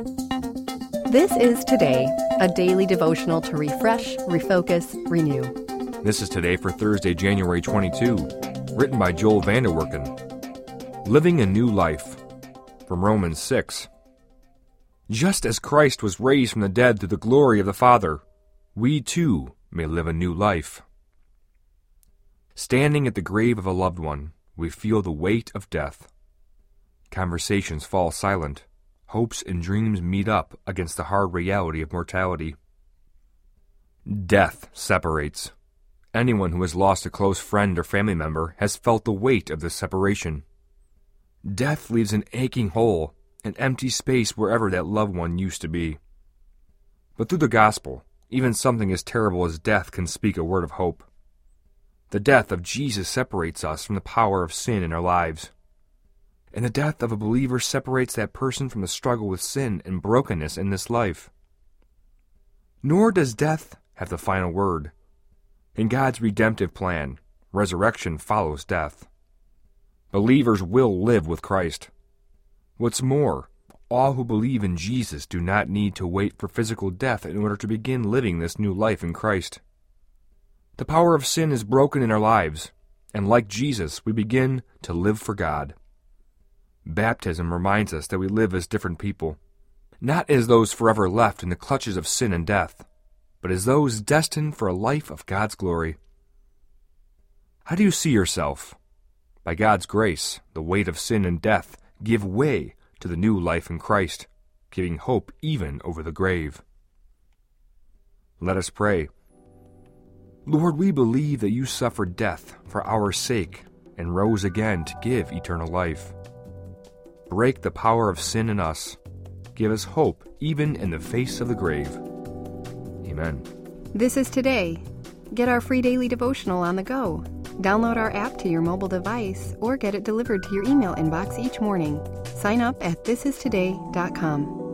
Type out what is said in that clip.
This is Today, a daily devotional to refresh, refocus, renew. This is Today for Thursday, January 22, written by Joel Vanderwerken. Living a New Life, from Romans 6. Just as Christ was raised from the dead through the glory of the Father, we too may live a new life. Standing at the grave of a loved one, we feel the weight of death. Conversations fall silent. Hopes and dreams meet up against the hard reality of mortality. Death separates. Anyone who has lost a close friend or family member has felt the weight of this separation. Death leaves an aching hole, an empty space wherever that loved one used to be. But through the gospel, even something as terrible as death can speak a word of hope. The death of Jesus separates us from the power of sin in our lives. And the death of a believer separates that person from the struggle with sin and brokenness in this life. Nor does death have the final word. In God's redemptive plan, resurrection follows death. Believers will live with Christ. What's more, all who believe in Jesus do not need to wait for physical death in order to begin living this new life in Christ. The power of sin is broken in our lives, and like Jesus, we begin to live for God. Baptism reminds us that we live as different people, not as those forever left in the clutches of sin and death, but as those destined for a life of God's glory. How do you see yourself? By God's grace, the weight of sin and death give way to the new life in Christ, giving hope even over the grave. Let us pray. Lord, we believe that you suffered death for our sake and rose again to give eternal life. Break the power of sin in us. Give us hope even in the face of the grave. Amen. This is Today. Get our free daily devotional on the go. Download our app to your mobile device or get it delivered to your email inbox each morning. Sign up at thisistoday.com.